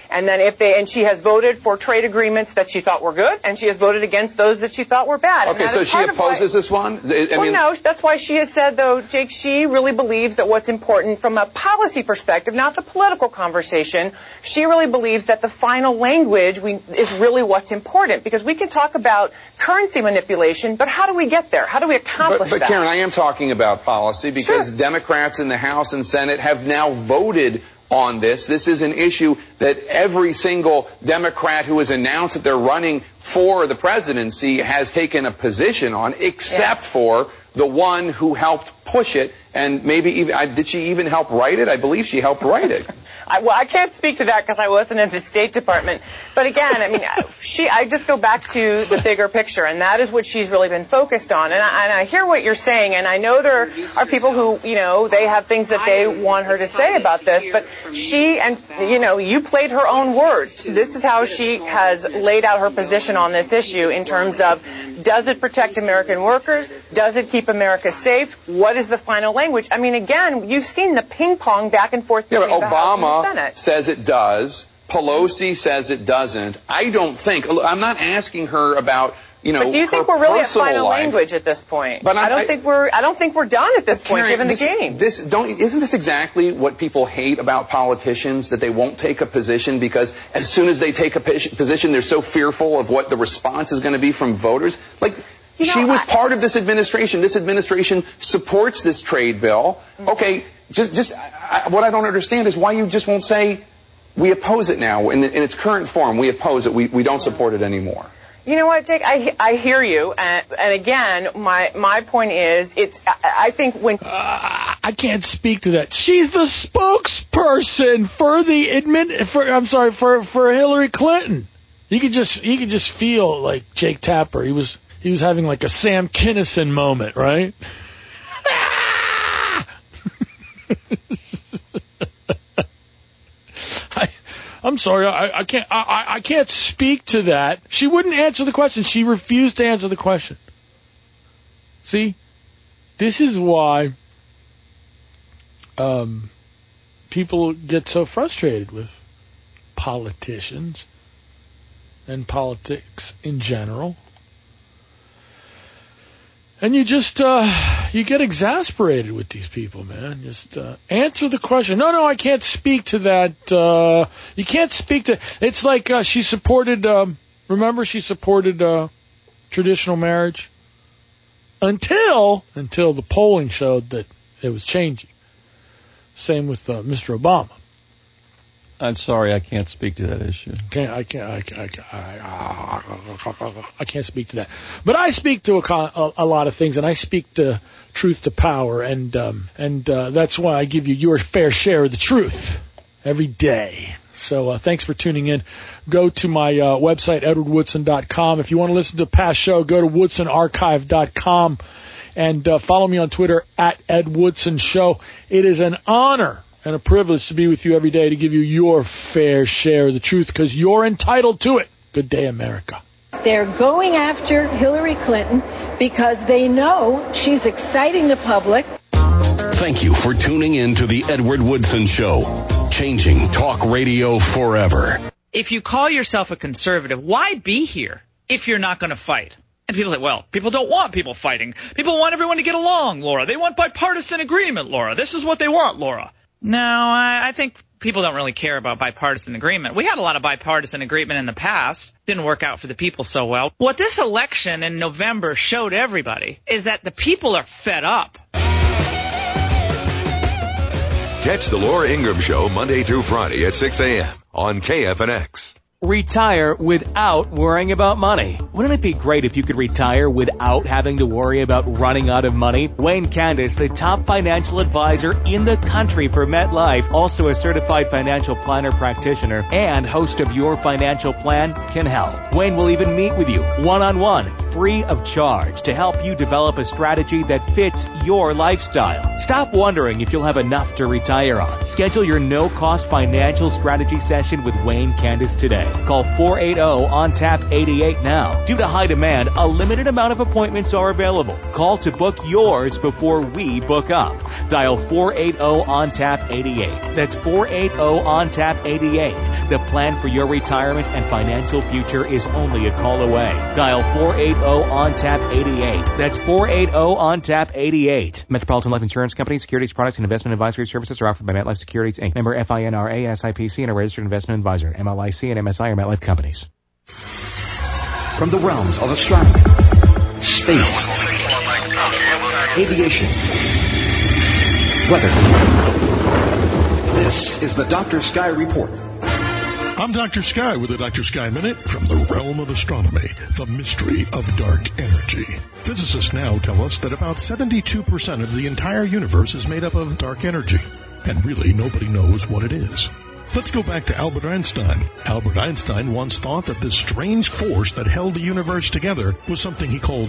And then and she has voted for trade agreements that she thought were good, and she has voted against those that she thought were bad. Okay, so she opposes this one? No, that's why she has said, though, Jake, she really believes that what's important from a policy perspective, not the political conversation, she really believes that the final language is really what's important, because we can talk about currency manipulation, but how do we get there? How do we accomplish that? But Karen, I am talking about policy because Democrats in the House and Senate have now voted on this. This is an issue that every single Democrat who has announced that they're running for the presidency has taken a position on, except for the one who helped push it, and maybe even, did she even help write it? I believe she helped write it. I can't speak to that because I wasn't in the State Department. But again, I mean, I just go back to the bigger picture, and that is what she's really been focused on. And I hear what you're saying, and I know there are people who, they have things that they want her to say about this, but you played her own words. This is how she has laid out her position on this issue in terms of, does it protect American workers? Does it keep America safe? What is the final language? I mean, again, you've seen the ping pong back and forth between the House and the Senate. Obama says it does. Pelosi saes it doesn't. I don't think. I'm not asking her about, But do you think we're really at final language at this point? But I don't think we're done at this point, given the game. Isn't this exactly what people hate about politicians, that they won't take a position because as soon as they take a position, they're so fearful of what the response is going to be from voters? She was part of this administration. This administration supports this trade bill. Okay, what I don't understand is why you just won't say, we oppose it now in its current form. We oppose it. We don't support it anymore. You know what, Jake? I hear you, and again, my point is, I think when I can't speak to that. She's the spokesperson for Hillary Clinton. You could just feel like Jake Tapper. He was having like a Sam Kinison moment, right? I'm sorry, I can't speak to that. She wouldn't answer the question. She refused to answer the question. See, this is why people get so frustrated with politicians and politics in general. And you just, you get exasperated with these people, man. Just answer the question. No, I can't speak to that. You can't speak to... It's like she supported, remember she supported traditional marriage? Until the polling showed that it was changing. Same with Mr. Obama. I'm sorry, I can't speak to that issue. I can't speak to that. But I speak to a lot of things, and I speak to truth to power, and that's why I give you your fair share of the truth every day. So thanks for tuning in. Go to my website, edwardwoodson.com. If you want to listen to a past show, go to woodsonarchive.com, and follow me on Twitter, @EdWoodson_Show. It is an honor and a privilege to be with you every day to give you your fair share of the truth, because you're entitled to it. Good day, America. They're going after Hillary Clinton because they know she's exciting the public. Thank you for tuning in to the Edward Woodson Show, changing talk radio forever. If you call yourself a conservative, why be here if you're not going to fight? And people say, well, people don't want people fighting. People want everyone to get along, Laura. They want bipartisan agreement, Laura. This is what they want, Laura. No, I think people don't really care about bipartisan agreement. We had a lot of bipartisan agreement in the past. Didn't work out for the people so well. What this election in November showed everybody is that the people are fed up. Catch the Laura Ingraham Show Monday through Friday at 6 a.m. on KFNX. Retire without worrying about money. Wouldn't it be great if you could retire without having to worry about running out of money? Wayne Candace, the top financial advisor in the country for MetLife, also a certified financial planner practitioner and host of Your Financial Plan, can help. Wayne will even meet with you one-on-one free of charge to help you develop a strategy that fits your lifestyle. Stop wondering if you'll have enough to retire on. Schedule your no-cost financial strategy session with Wayne Candace today. Call 480-ON-TAP-88 now. Due to high demand, a limited amount of appointments are available. Call to book yours before we book up. Dial 480-ON-TAP-88. That's 480-ON-TAP-88. The plan for your retirement and financial future is only a call away. Dial 480-ON-TAP-88. That's 480-ON-TAP-88. Metropolitan Life Insurance Company, securities, products, and investment advisory services are offered by MetLife Securities, Inc. Member FINRA and SIPC and a registered investment advisor. MLIC and MSI are MetLife companies. From the realms of astronomy, space, aviation, weather. This is the Dr. Sky Report. I'm Dr. Sky with the Dr. Sky Minute from the realm of astronomy, the mystery of dark energy. Physicists now tell us that about 72% of the entire universe is made up of dark energy, and really nobody knows what it is. Let's go back to Albert Einstein. Albert Einstein once thought that this strange force that held the universe together was something he called